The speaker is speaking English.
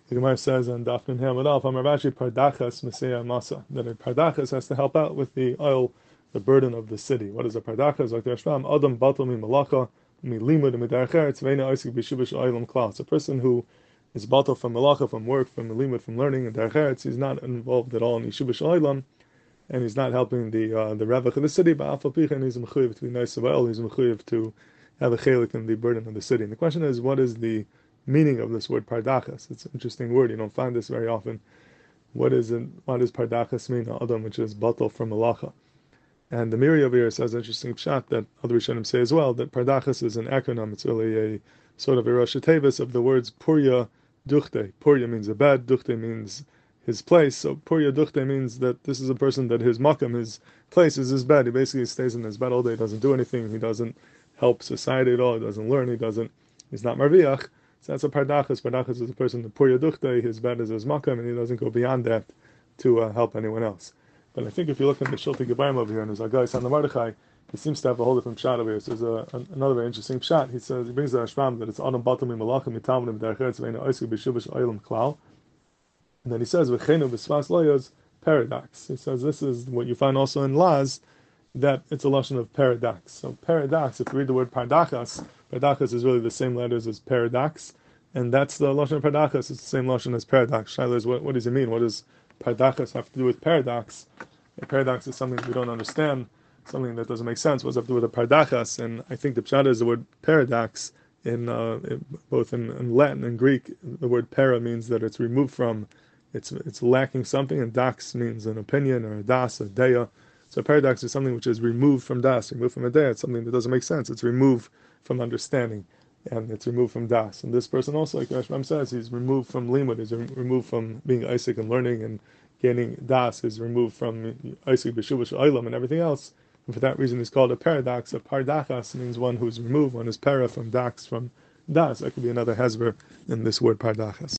The Gemara says on Daf Nun Hamad Alf, Amar Rashi Pardachas Meseya Masa, that a Pardachas has to help out with the oil, the burden of the city. What is a Pardachas? Like the Rashbam, Adam Batal Mi Malacha, Mi Limud, Mi Derech Eretz, Veina Oisik B'Shubash Oilam Klal. It's a person who is Batal from Malacha, from work, from Limud, from learning, and Derech Eretz. He's not involved at all in Yishubash Oilam, and he's not helping the Ravach of the city, but Afal Pichen, he's Mechuyev to be nice to oil, he's Mechuyev to have a chelik in the burden of the city. And the question is, what is the meaning of this word pardachas? It's an interesting word. You don't find this very often. What is it? What does pardachas mean? Adam, which is batal from malacha. And the Miri over here says an interesting pshat that other Rishonim say as well, that pardachas is an acronym. It's really a sort of a Rosh Tevis of the words Purya Duchte. Purya means a bed, Duchte means his place. So Purya Duchte means that this is a person that his makam, his place, is his bed. He basically stays in his bed all day, doesn't do anything, he doesn't help society at all, he doesn't learn, he's not marviach. So that's a pardachas. Pardachas is a person, the purya duchte, his bed is his makam, and he doesn't go beyond that to help anyone else. But I think if you look at the Shilti Gebarim over here, and there's a guy, San Mordechai, he seems to have a whole different pshat over here. So there's another very interesting pshat. He brings the Ashram that it's Adam Batam Malachim Mitamim Derech Veina Oisik B'Shubash Oilam Klal. And then he says, V'chenu B'Svas Loyos, paradox. He says this is what you find also in Laz, that it's a lashon of paradox. So paradox, if you read the word pardachas, pardachas is really the same letters as paradox, and that's the lashon of pardachas. It's the same lashon as paradox. Shaila is, what does it mean? What does pardachas have to do with paradox? A paradox is something we don't understand, something that doesn't make sense. What does it have to do with a pardachas? And I think the pshat is the word paradox both in Latin and Greek. The word para means that it's removed from, it's lacking something, and dax means an opinion or a das, a dea. So a paradox is something which is removed from das, removed from a dea. It's something that doesn't make sense. It's removed from understanding, and it's removed from das. And this person also, like Rashbam says, he's removed from limud, he's removed from being Isaac and learning and gaining das, is removed from Isaac b'shubash oilam and everything else. And for that reason, he's called a paradox. A pardachas means one who's removed, one is para from dax, from das. That could be another hezber in this word pardachas.